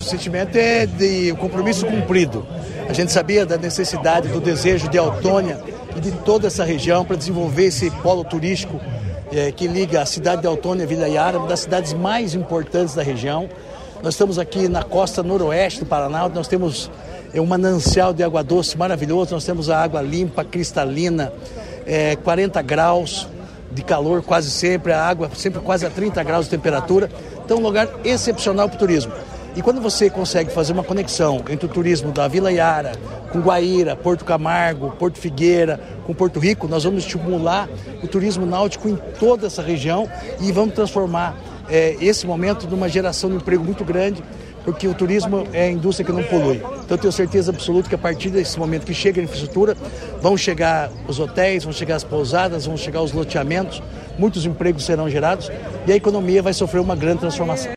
sentimento é de compromisso cumprido. A gente sabia da necessidade, do desejo de Autônia e de toda essa região para desenvolver esse polo turístico que liga a cidade de Autônia e Vila Iara, uma das cidades mais importantes da região. Nós estamos aqui na costa noroeste do Paraná, nós temos um manancial de água doce maravilhoso, nós temos a água limpa, cristalina, 40 graus de calor quase sempre, a água sempre quase a 30 graus de temperatura. Então, um lugar excepcional para o turismo. E quando você consegue fazer uma conexão entre o turismo da Vila Iara, com Guaíra, Porto Camargo, Porto Figueira, com Porto Rico, nós vamos estimular o turismo náutico em toda essa região e vamos transformar esse momento numa geração de emprego muito grande, porque o turismo é a indústria que não polui. Então eu tenho certeza absoluta que a partir desse momento que chega a infraestrutura, vão chegar os hotéis, vão chegar as pousadas, vão chegar os loteamentos, muitos empregos serão gerados e a economia vai sofrer uma grande transformação.